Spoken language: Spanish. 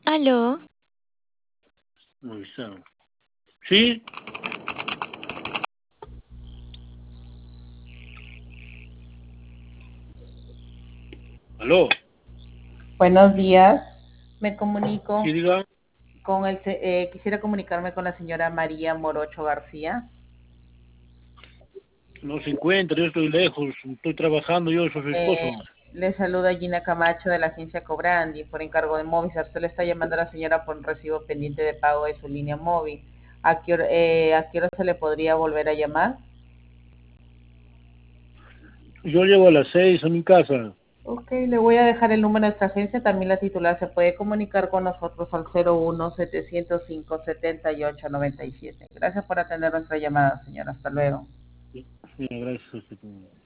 Aló, Ahí está. ¿Sí? ¿Aló? Buenos días, me Sí, comunico diga. con quisiera comunicarme con la señora María Morocho García. No se encuentra, yo estoy lejos, estoy trabajando, yo soy su Eh, esposo. Le saluda Gina Camacho de la agencia Cobrandi por encargo de Movistar. Usted le está llamando a la señora por un recibo pendiente de pago de su línea móvil. ¿A qué hora se le podría volver a llamar? Yo llego a las 6 a mi casa. Ok, le voy a dejar el número de nuestra agencia. También la titular se puede comunicar con nosotros al 01-705-7897. Gracias por atender nuestra llamada, señora. Hasta luego. Sí, gracias.